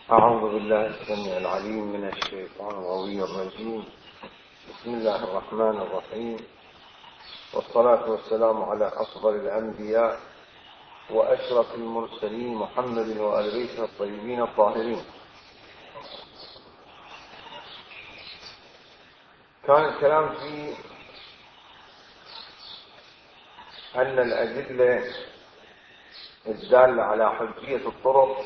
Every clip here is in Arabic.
أعوذ بالله السميع العليم من الشيطان الغوي الرجيم. بسم الله الرحمن الرحيم، والصلاة والسلام على أفضل الأنبياء وأشرف المرسلين محمد وآل بيته الطيبين الطاهرين. كان الكلام في أن الأدلة الدالة على حجية الطرق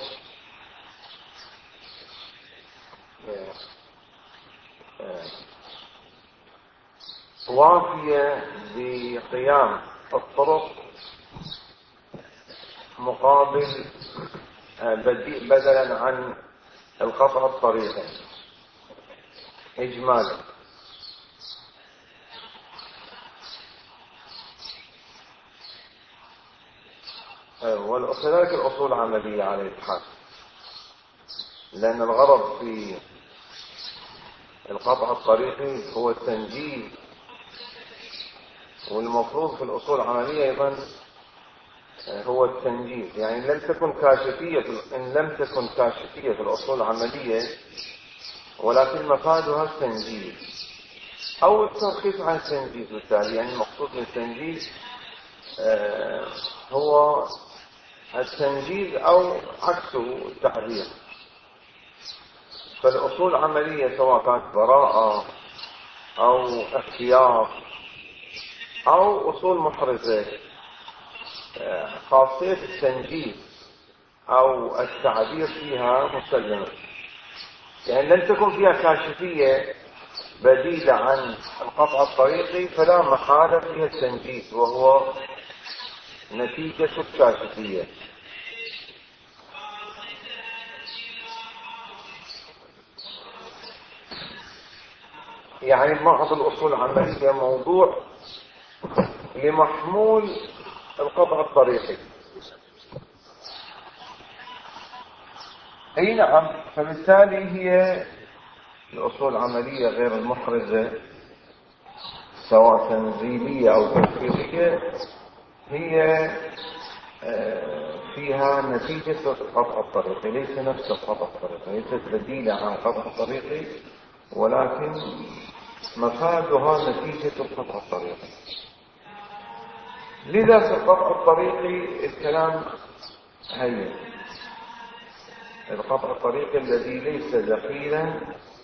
وافية بقيام الطرق مقابل بدلا عن القطع الطريقي إجمالا. وكذلك الأصول العملية على الإبحاث، لأن الغرض في القطع الطريقي هو التنجيز، والمفروض في الأصول العملية أيضا هو التنجيز. يعني إن لم تكن كاشفية في الأصول العملية، ولكن مفادها التنجيز أو الترخيص عن التنجيز. بالتالي يعني المقصود من التنجيز هو التنجيز أو عكسه التحذير. فالأصول العملية سواء كانت براءة أو اختيار أو أصول محرزة، خاصية التنجيز أو التعبير فيها مسلمة. يعني لم تكن فيها كاشفية بديلة عن القطع الطريقي، فلا محالة فيها التنجيز، وهو نتيجة الكاشفية. يعني بعض الأصول العملية موضوع لمحمول القطع الطريقي. أي نعم. فبالتالي هي الأصول العملية غير المحرزة سواء تنزيلية أو تنفيذية هي فيها نتيجة القطع الطريقي، ليس نفس القطع الطريقي، ليست بديلة عن القطع الطريقي، ولكن مفادها نتيجة القطع الطريقي. لذا في القطع الطريقي الكلام هي القطع الطريقي الذي ليس دخيلا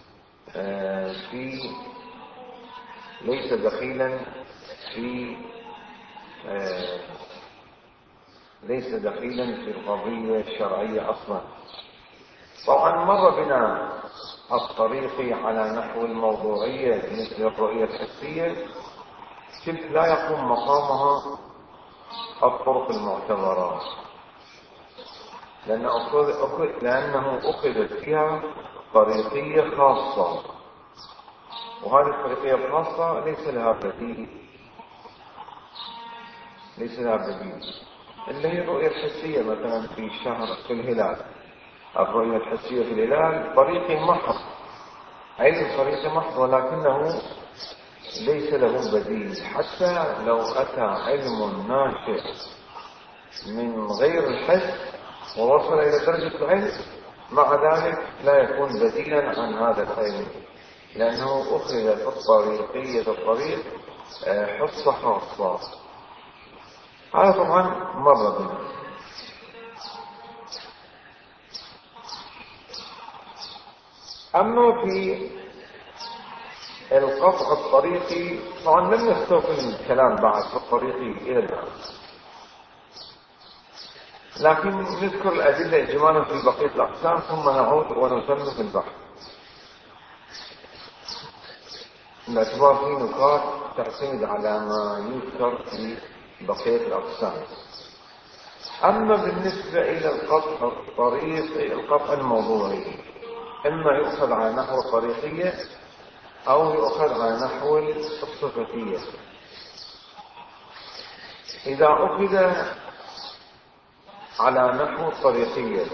في القضية الشرعية أصلا. طبعا مر بنا الطريقي على نحو الموضوعية مثل الرؤية الحسية، تلك لا يقوم مقامها الطرق المعتبرة، لأنه أخذت فيها طريقية خاصة، وهذه الطريقية الخاصة ليس لها بديل، اللي هي الرؤية الحسية. مثلا في الهلال، الرؤية الحسية في الهلال طريقي محض، علم طريقي محض، ولكنه ليس له بديل. حتى لو أتى علم ناشئ من غير الحس ووصل إلى درجة العلم، مع ذلك لا يكون بديلا عن هذا العلم، لأنه أخذ في الطريقية الطريق حصة خاصة. هذا طبعا مر بنا. أما في القطع الطريقي طبعا لم نستوفي الكلام بعد في الطريقي إلى الآن، لكن نذكر الأدلة إجمالا في بقية الأقسام، ثم نعود ونتم في البحث، باعتبار في نقاط تعتمد على ما يذكر في بقية الأقسام. أما بالنسبة إلى القطع الطريقي، القطع الموضوعي إما يؤخذ على نحو الطريقية أو يؤخذ على نحو الصفتية. إذا أخذ على نحو الطريقية،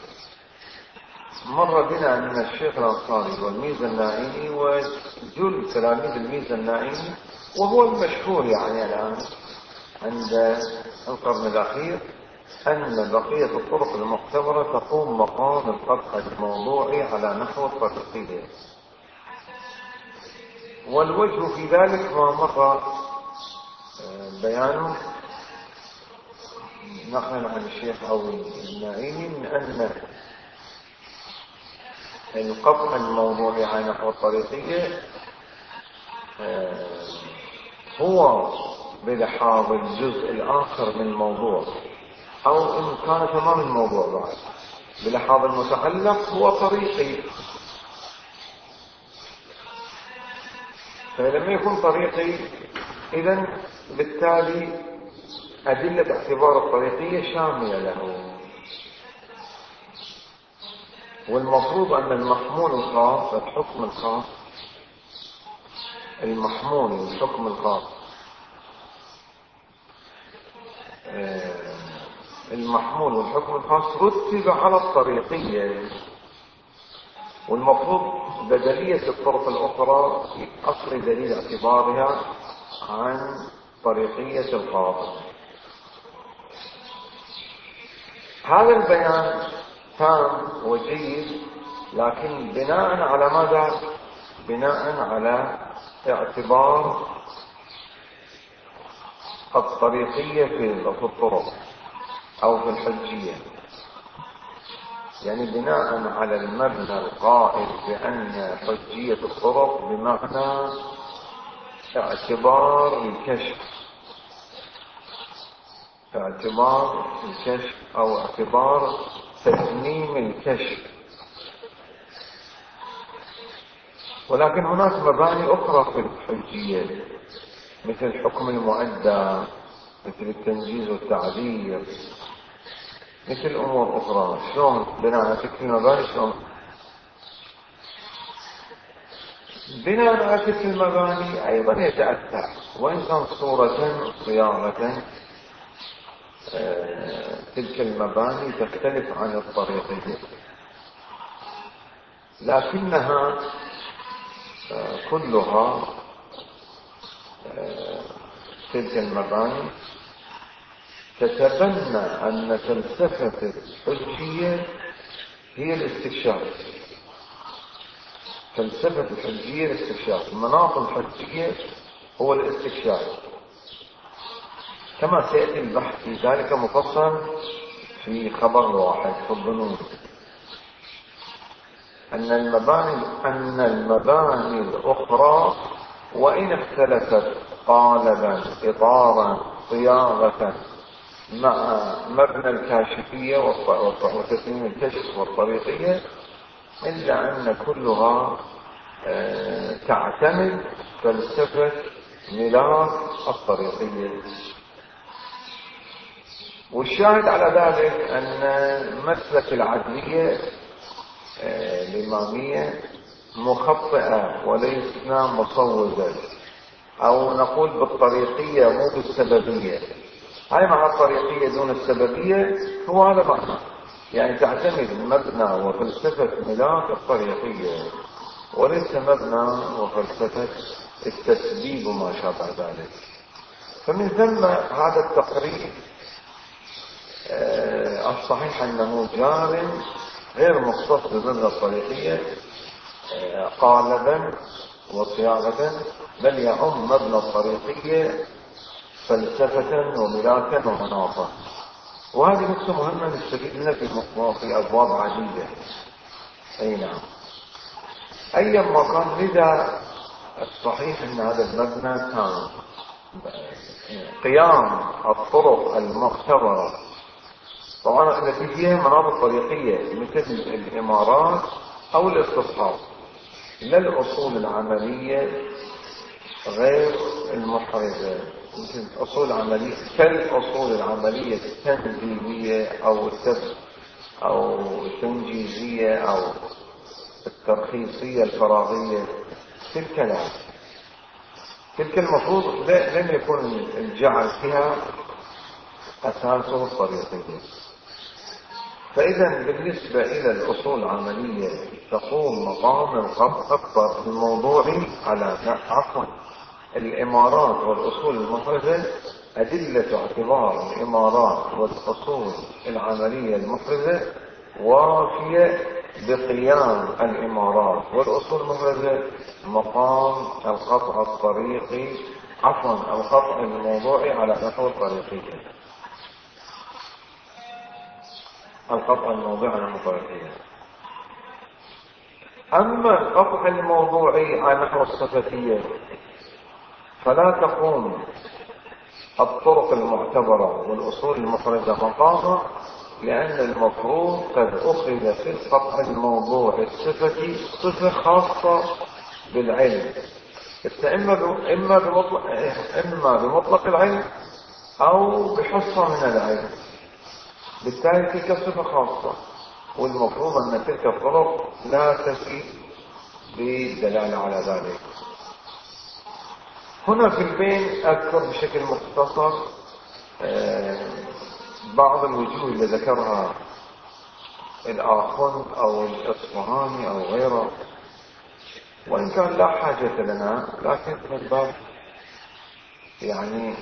مر بنا أن الشيخ الأنصاري والميزة النائمي وجل تلاميذ الميزة النائمي، وهو المشهور يعني الآن عند القرن الأخير، أن بقية الطرق المعتبرة تقوم مقام القطع الموضوعي على نحو الطريقية. والوجه في ذلك ما مر بيانه نقلا عن الشيخ أو النائمي من أن القطع الموضوعي على نحو الطريقية هو بلحاظ الجزء الآخر من الموضوع، أو إن كان تمام الموضوع بعد بلحاظ المتعلق هو طريقي. فلما يكون طريقي إذن بالتالي أدلة اعتبار الطريقية شاملة له. والمفروض أن المحمول الخاص الحكم الخاص المحمول الحكم الخاص المحمول والحكم الخاص رتب على الطريقية، والمفروض بدلية الطرق الأخرى أصل دليل اعتبارها عن طريقية الخاص. هذا البيان تام وجيد، لكن بناء على ماذا؟ بناء على اعتبار الطريقية في الطرق أو في الحجية، يعني بناء على المبنى القائل بأن حجية الطرق بمعنى اعتبار الكشف أو اعتبار تتميم الكشف. ولكن هناك مباني أخرى في الحجية مثل حكم المؤدى، مثل التنجيز والتعذير، مثل أمور أخرى. شلون بناء على تلك المباني؟ شلون بناء على تلك المباني أيضا يتأثر، وإن كان صورة صياغة تلك المباني تختلف عن الطريقية، لكنها كلها تلك المباني تتبنى أن فلسفة الحجية هي الاستكشاف. فلسفة الحجية الاستكشاف، مناط الحجية هو الاستكشاف، كما سيأتي البحث في ذلك مفصل في خبر واحد في الظنون. أن المباني الأخرى وإن اختلفت قالبا إطارا صياغة مع مبنى الكاشفية وتسليم الكشف والطريقية، إلا أن كلها تعتمد فلسفة ملاك الطريقية. والشاهد على ذلك أن مسلك العدلية الإمامية مخطئة وليسنا مصوبة، أو نقول بالطريقية مو بالسببية. هاي مع الطريقية دون السببية هو هذا معنى، يعني تعتمد مبنى وفلسفة ملاك الطريقية وليس مبنى وفلسفة التسبيب وما شابه ذلك. فمن ثم هذا التقرير الصحيح أنه جار غير مختص بمبنى الطريقية قالبا وصياغة، بل يعم مبنى الطريقية فلسفة وملاكا ومناطا. وهذه نقطة مهمة نستفيد منها في أبواب عديدة. أي نعم، أيا ما كان، لذا الصحيح أن هذا المبنى كان قيام الطرق المعتبرة طبعا التي فيها مناطق طريقية مثل الإمارات أو الاستصحاب، لا الأصول العملية غير المحرزة، مثل أصول عملية كالأصول العملية التنزيلية أو التنجيزية أو الترخيصية الفراغية. تلك المفروض لم يكن الجعل فيها أساسه الطريقية. فإذا بالنسبة إلى الأصول العملية تقوم مقام القطع الموضوعي على الإمارات والأصول المحرزة أدلة اعتبار الإمارات والأصول العملية المفرزة وافية بقيام الإمارات والأصول المفرزة مقام القطع الطريقي، عفوا القطع الموضوعي على نحو الطريقية. القطع الموضوعي على نحو الطريقية. أما القطع الموضوعي على نحو الصفتية فلا تقوم الطرق المعتبرة والأصول المفردة مقامة، لأن المفروض قد أخذ في القطع الموضوع الصفتي صفة خاصة بالعلم، إما بمطلق العلم أو بحصة من العلم، بالتالي تلك صفة خاصة، والمفروض أن تلك الطرق لا تفي بالدلالة على ذلك. هنا في البين أذكر بشكل مختصر بعض الوجوه اللي ذكرها الآخوند أو الإصفهاني أو غيره، وإن كان لا حاجة لنا، لكن من باب يعني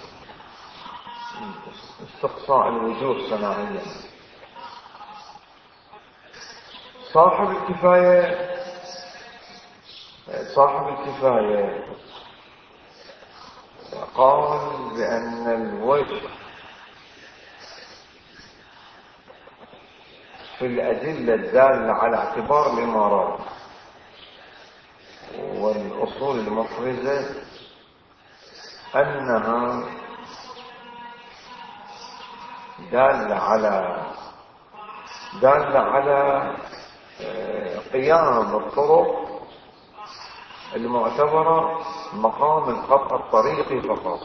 استقصاء الوجوه صناعيا. صاحب الكفاية قال بأن الوجه في الأدلة الدالة على اعتبار الإمارات والأصول المفرزة أنها دالة على قيام الطرق المعتبرة مقام القطع الطريقي فقط.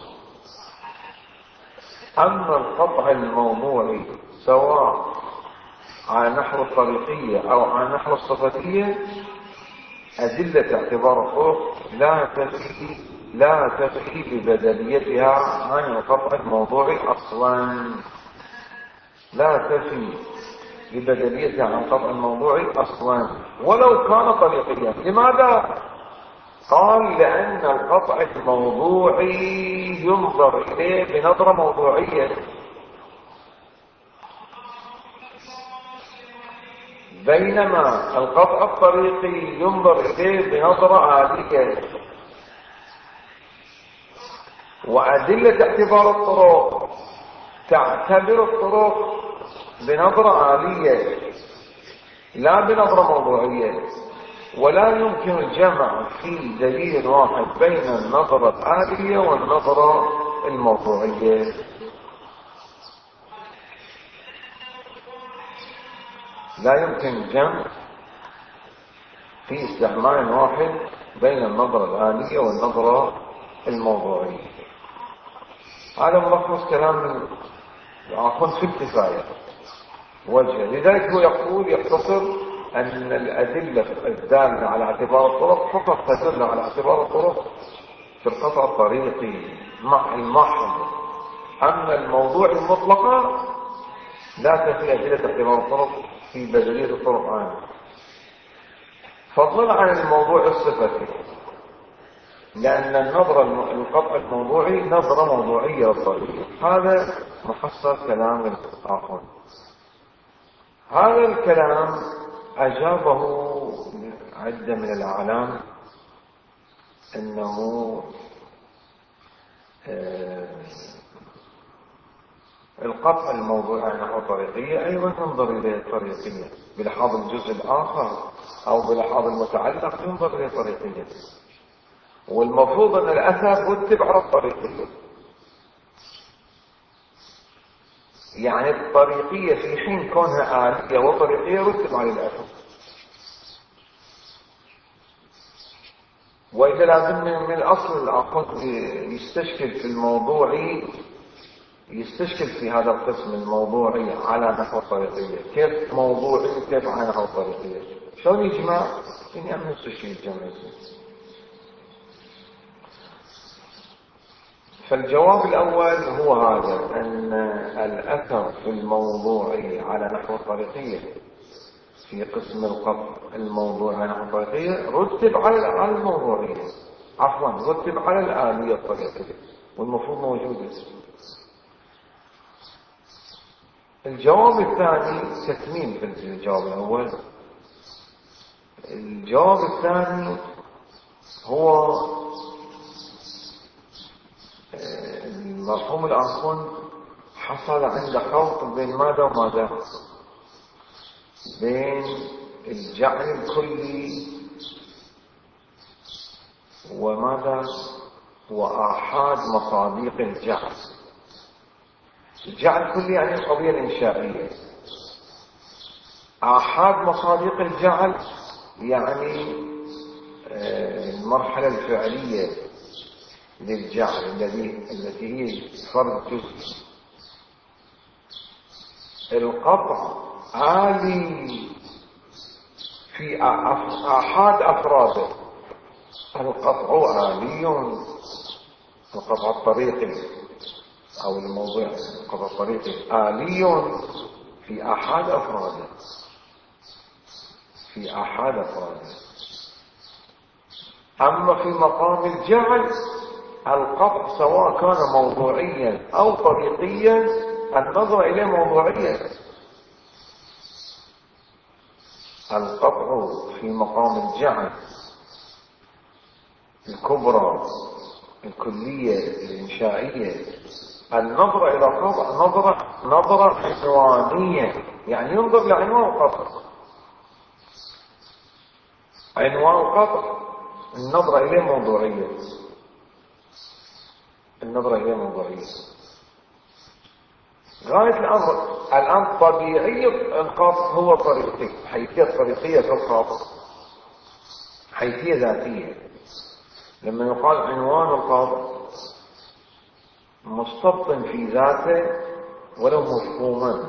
أما القطع الموضوعي سواء على نحو الطريقية أو على نحو الصفتية، أدلة اعتبار الطرق لا تفي ببدليتها عن القطع الموضوعي أصلا، لا تفي ببدليتها عن القطع الموضوعي أصلا ولو كان طريقيا. لماذا؟ قال لأن القطع الموضوعي ينظر إليه بنظرة موضوعية، بينما القطع الطريقي ينظر إليه بنظرة عادية. وأدلة اعتبار الطرق تعتبر الطرق بنظرة عالية لا بنظرة موضوعية، ولا يمكن الجمع في دليل واحد بين النظرة العالية والنظرة الموضوعية. لا يمكن الجمع في استعمال واحد بين النظرة العالية والنظرة الموضوعية. هذا ملخص كلام الآخوند في الكفاية وجه. لذلك هو يقتصر أن الأدلة الدالة على اعتبار الطرق فقط تدل على اعتبار الطرق في القطع الطريقي مع المحض. أما الموضوع المطلقة لا تفي أدلة اعتبار الطرق في بدلية الطرق عنه، فضلا عن الموضوع الصفتي، لأن القطع الموضوعي نظرة موضوعية للطريق. هذا محصل كلام الآخوند. هذا الكلام أجابه عدة من الأعلام أنه القطع الموضوعي نحو الطريقية أيضا ينظر إليه الطريقية بلحاظ الجزء الآخر أو بلحاظ المتعلق ينظر إليه الطريقية، والمفروض أن الأثر رتب على الطريقية. يعني الطريقية في حين كونها آلية وطريقية رتب على الأثر، وإذا لازم من الأصل الآخوند يستشكل في الموضوعي، يستشكل في هذا القسم الموضوعي على نحو الطريقية، كيف موضوعي وكيف على نحو الطريقية، شلون يجمع؟ إني أمن الشيء الجمع. فالجواب الأول هو هذا، أن الأثر في الموضوعي على نحو الطريقية في قسم القطع الموضوعي على نحو الطريقية رتب على الموضوعية، عفوا رتب على الآلية الطريقية. والمفروض موجودة. الجواب الثاني تكميل في الجواب الأول. الجواب الثاني هو المرحوم الآخر حصل عنده خلط بين ماذا وماذا؟ بين الجعل الكلي وماذا؟ وآحاد مصادق الجعل. الجعل الكلي يعني القضية الإنشائية. آحاد مصادق الجعل يعني المرحلة الفعلية للجعل التي هي فرد جزء. القطع عالي في آحاد أفراده. القطع عالي، القطع الطريقي أو الموضوع القطع الطريقي عالي في آحاد أفراده، في آحاد أفراده. أما في مقام الجعل القطع سواء كان موضوعيا أو طريقيا النظر إليه موضوعيا. القطع في مقام الجعل الكبرى الكلية الإنشائية النظرة إلى قطع نظرة عنوانية، يعني ينظر لعنوان القطع. عنوان القطع النظرة إليه موضوعية، النظرة إليه موضوعية. غاية الأمر الآن طبيعي القطع هو طريقي، حيثية طريقية في القطع، حيثية ذاتية. لما يقال عنوان القطع مستبطن في ذاته ولو مفهوما،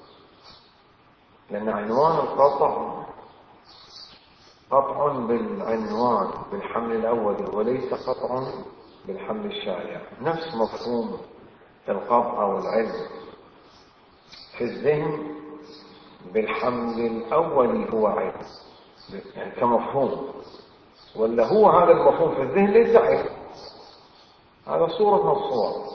لأن عنوان القطع قطع بالعنوان بالحمل الأول وليس قطع بالحمل الشائع. نفس مفهوم القطع والعلم في الذهن بالحمل الأول هو علم، يعني كمفهوم، ولا هو هذا المفهوم في الذهن ليس علم، هذا صورة من الصور.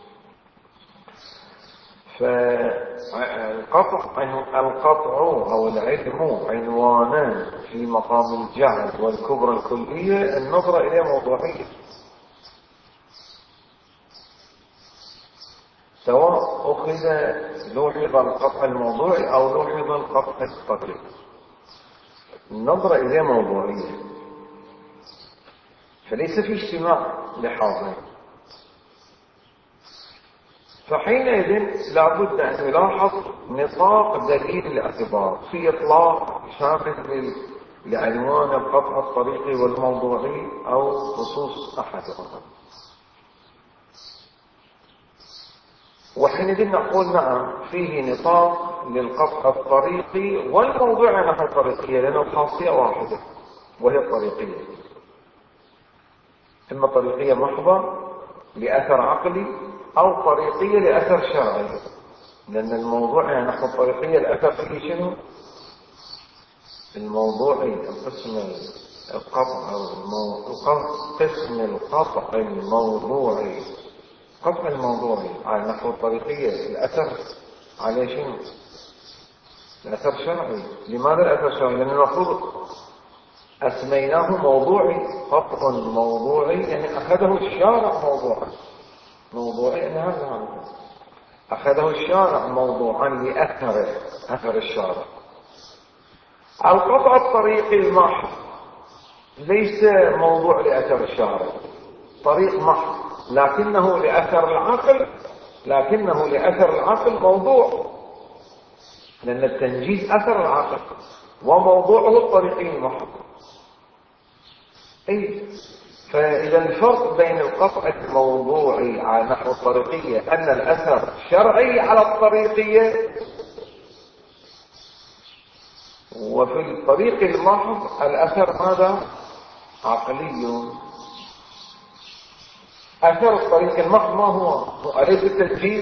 فالقطع أو العلم عنوانان في مقام الجعل والكبرى الكلية النظرة إليه موضوعية، سواء أخذ لوحظ القطع الموضوعي أو لوحظ القطع الطريقي، النظرة إليه موضوعية. فليس في اجتماع لحاظين. فحينئذ لابد أن يلاحظ نطاق دليل الاعتبار في إطلاق شامل لعنوان القطع الطريقي والموضوعي أو خصوص أحدهما. وحينئذ نقول نعم فيه نطاق للقطع الطريقي والموضوعي نحو الطريقية، لأنه الخاصية واحدة وهي الطريقية، إما طريقية محضة لأثر عقلي أو طريقية لأثر شرعي. لأن الموضوعي نحو الطريقية الأثر فيه شنو؟ الموضوعي القسم القطع قسم القطع الموضوعي، قطع الموضوعي على نحو الطريقية الأثر عليه شنو؟ الأثر شرعي. لماذا الأثر شرعي؟ لأن المفروض أسميناه موضوعي، قطع موضوعي يعني أخذه الشارع موضوعا، موضوعي يعني هذا أخذه الشارع موضوعا لأثره، أثر الشارع. القطع الطريقي المحض ليس موضوع لأثر الشارع، طريق محض لكنه لأثر العقل موضوع، لأن التنجيز أثر العقل وموضوعه الطريقي المحض. فإذا الفرق بين القطع الموضوعي على نحو الطريقية أن الأثر شرعي على الطريقية، وفي الطريق المحض الأثر ماذا؟ عقلي. أثر الطريق المحض ما هو؟ أليس التنجيز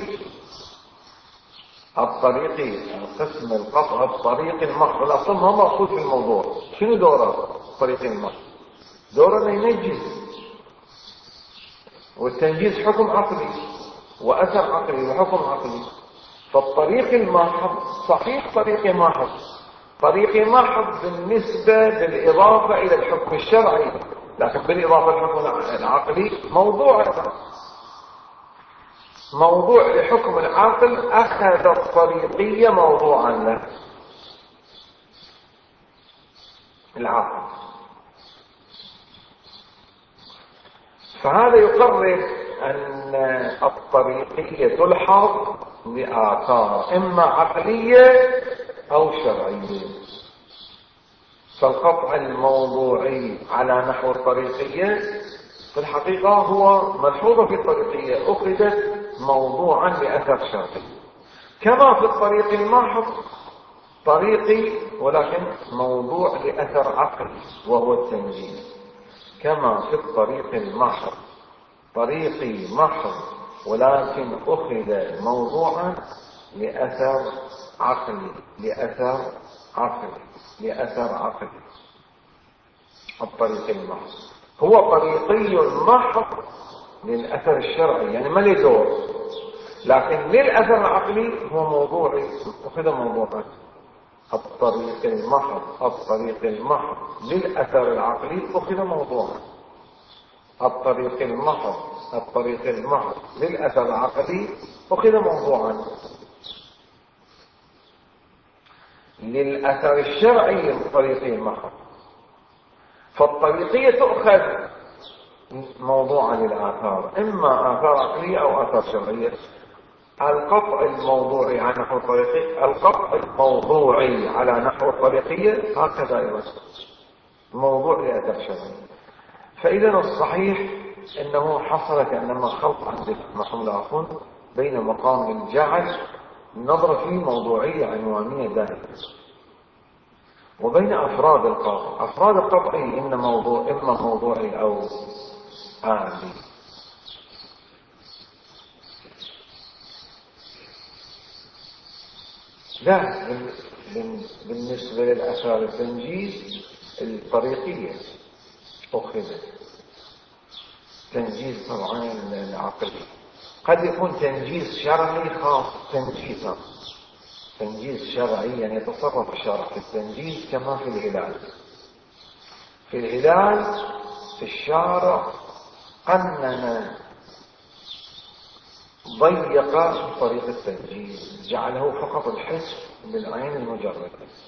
الطريقي، القسم القطع الطريقي المحض الأصل ما مقصود في الموضوع. شنو دوره الطريق المحض؟ دوره أن ينجز، والتنجيز حكم عقلي وأثر عقلي وحكم عقلي. فالطريق الماحض صحيح طريقي ماحض، طريقي ماحض بالنسبة بالإضافة إلى الحكم الشرعي، لكن بالإضافة للحكم العقلي موضوع لحكم العاقل أخذ الطريقية موضوعا له العاقل. فهذا يقرر أن الطريقية تلحظ بآثار إما عقلية أو شرعية. فالقطع الموضوعي على نحو الطريقية في الحقيقة هو ملحوظة في الطريقية أخذت موضوعا لأثر شرعي، كما في الطريق الماحض طريقي ولكن موضوع لأثر عقلي وهو التنجيز. كما في الطريق الماحض طريقي محض ولكن أخذ موضوعا لأثر عقلي الطريق المحض هو طريقي محض للأثر الشرعي، يعني ما له دور، لكن للأثر العقلي هو موضوعي أخذ موضوعا. الطريق المحض للأثر العقلي أخذ موضوعا. الطريق المحض للأثر العقلي أخذ موضوعا. للأثر الشرعي الطريق المحض، فالطريقية تؤخذ موضوعا للآثار، إما آثار عقلية أو آثار شرعية. القطع الموضوعي على نحو الطريقية، القطع الموضوعي على نحو الطريقية هكذا أيضا موضوع لأثر شرعي. فإذا الصحيح أنه حصل كأنما خلط عند محمد عفون بين مقام الجعل النظر فيه موضوعية عنوانية دائمة وبين أفراد القطع. أفراد القطع إما موضوعي أو آلي. لا، بالنسبة للأثار التنجيز الطريقية أخذت تنجيز طبعا العقلي. قد يكون تنجيز شرعي خاص، تنجيز شرعي يعني يتصرف الشرع في التنجيز كما في الهلال. في الهلال الشارع قنن ضيق طريق التنجيز، جعله فقط الحس بالعين المجردة،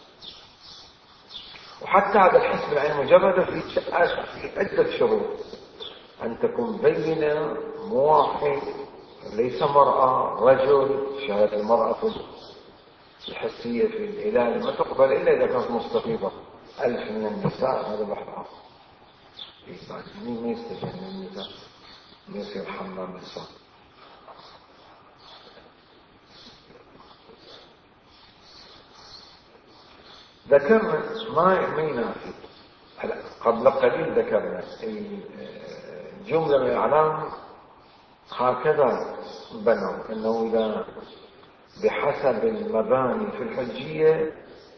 وحتى هذا الحس بالعين المجردة في عدة شروط: أن تكون بينة، موحد، ليس مرأة، رجل. شهادة المرأة الحسية في الهلال ما تقبل إلا إذا كانت مستفيضة 1000 من النساء، هذا بحر مين يستجن من النساء يصير حمام النساء. ذكرنا ما ينافي. قبل قليل ذكرنا الجملة من الإعلام هكذا بنوا أنه إذا بحسب المباني في الحجية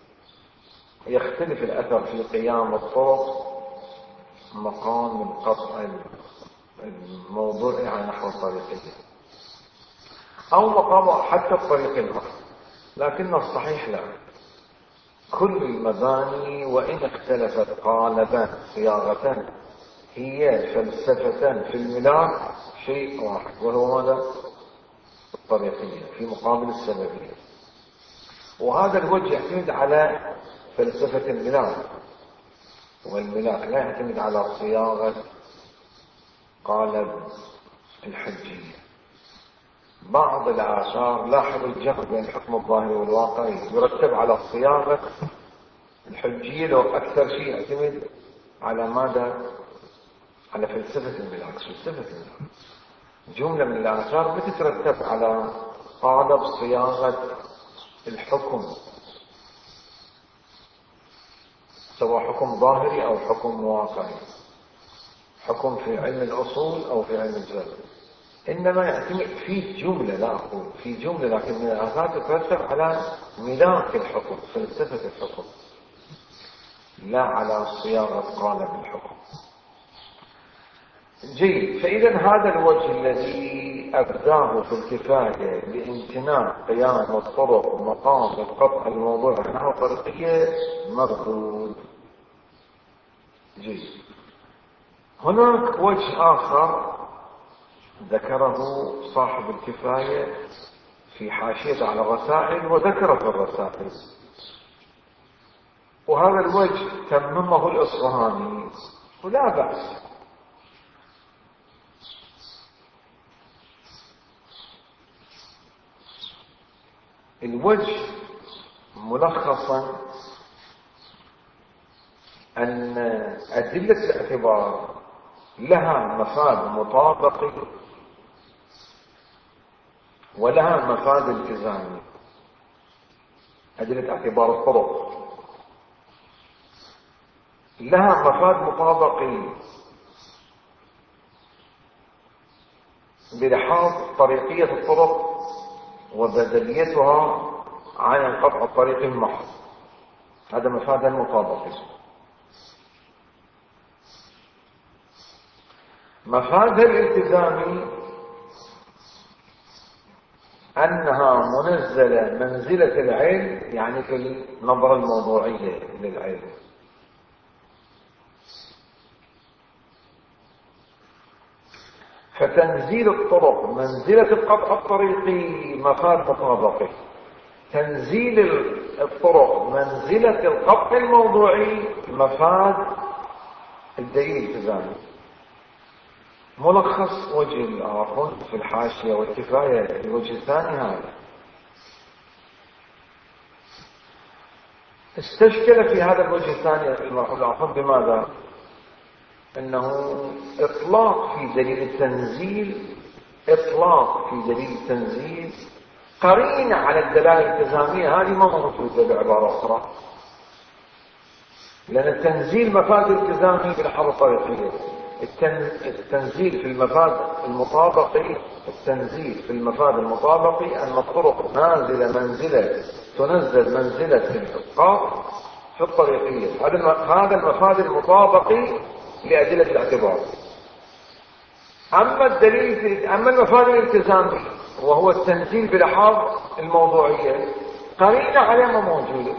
يختلف الأثر في قيام الطرق مقام القطع الموضوعي على نحو الطريقية أو مقام حتى الطريق الآخر، لكن الصحيح لا، كل المباني وإن اختلفت قالبا صياغة هي فلسفة في الملاك شيء واحد، وهو ماذا؟ الطريقية في مقابل السببية. وهذا الوجه يعتمد على فلسفة الملاك، والملاك لا يعتمد على صياغة قالب الحجية. بعض الآثار لاحظوا الجمع بين الحكم الظاهري والواقعي يرتب على صياغة الحجية، لو أكثر شيء يعتمد على ماذا؟ على فلسفة الملاك. جملة من الآثار بتترتب على قالب صياغة الحكم، سواء حكم ظاهري أو حكم واقعي، حكم في علم الأصول أو في علم الجبر. إنما يعتمد في جملة، لا أقول في جملة، لكن من الآثار تترتب على ملاك الحكم، فلسفة الحكم، لا على صياغة قالب الحكم. جيد. فإذا هذا الوجه الذي أبداه في الكفاية لامتناع قيام الطرق مقام القطع الموضوع نحو طريقية مردود. جيد. هناك وجه آخر ذكره صاحب الكفاية في حاشية على الرسائل، وذكر في الرسائل، وهذا الوجه تممه الإصفهاني ولا بأس. الوجه ملخصا أن أدلة الاعتبار لها مفاد مطابقي ولها مفاد التزامي. أدلة اعتبار الطرق لها مفاد مطابقي بلحاظ طريقية الطرق وبدليتها عن القطع الطريقي المحض، هذا مفاد مطابقي. مفاد الالتزامي أنها منزلة منزلة العلم، يعني في النظرة الموضوعية للعلم. فتنزيل الطرق منزلة القطع الطريقي مفاد مطابقي، تنزيل الطرق منزلة القطع الموضوعي مفاد الدليل الالتزامي. ملخص وجه الآخر في الحاشية والكفاية الوجه الثاني هذا. استشكل في هذا الوجه الثاني الآخر بماذا؟ أنه إطلاق في دليل التنزيل، إطلاق في دليل التنزيل قرينة على الدلالة الالتزامية، هذه ما موجودة بعبارة أخرى، لأن التنزيل مفاد التزامي بالحرف الطريقية. التنزيل في المفاد المطابقي، التنزيل في المفاد المطابقي أن الطرق نازلة منزلة تنزل منزلة الإسقاط في الطريقية. هذا المفاد المطابقي لأدلة الاعتبار. أما الدليل، أما المفاد الالتزامي وهو التنزيل بلحاظ الموضوعية، قرينة عليه ما موجودة،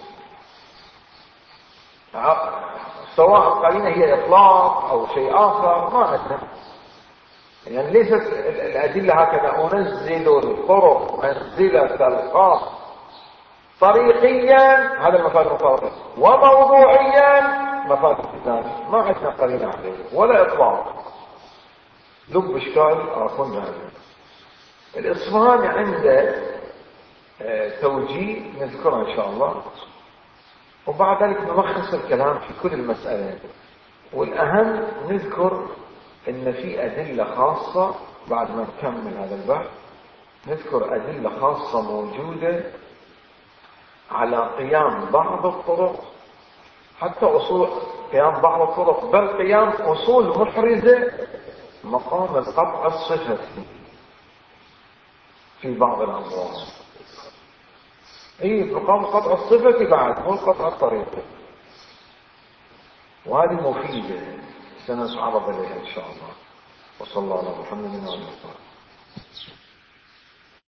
سواء قرينة هي إطلاق أو شيء آخر ما أدري. يعني ليست الأدلة هكذا أنزل الطرق منزلة القاف طريقيا، هذا المفاد المطابق، وموضوعيا مفاد التزامي، ما عندنا قرينة عليه ولا إطلاق. لب إشكال آخر هذا. الإصفهاني عنده توجيه نذكره إن شاء الله، وبعد ذلك نلخص الكلام في كل المسألة. والأهم نذكر إن في أدلة خاصة بعد ما نكمل هذا البحث، نذكر أدلة خاصة موجودة على قيام بعض الطرق، حتى أصول قيام بعض الطرق، بل قيام أصول محرزة مقام القطع الصفتي في بعض الأمراض. مقام القطع الصفتي بعد مو القطع الطريقي، وهذه مفيدة سنتعرض إليها إن شاء الله. وصلى الله على محمد وعلى آله وصحبه.